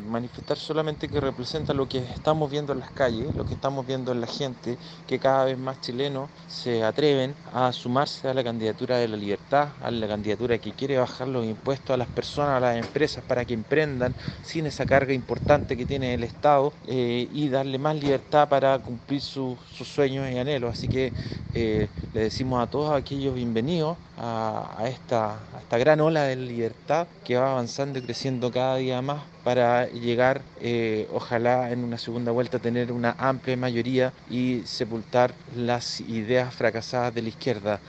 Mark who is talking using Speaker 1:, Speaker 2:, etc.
Speaker 1: manifestar solamente que representa lo que estamos viendo en las calles, lo que estamos viendo en la gente, que cada vez más chilenos se atreven a sumarse a la candidatura de la libertad, a la candidatura que quiere bajar los impuestos a las personas, a las empresas, para que emprendan sin esa carga importante que tiene el Estado, y darle más libertad para cumplir sus sueños y anhelos. Así que le decimos a todos aquellos bienvenidos a esta gran ola de libertad que va avanzando y creciendo cada día más para llegar, ojalá en una segunda vuelta, a tener una amplia mayoría y sepultar las ideas fracasadas de la izquierda.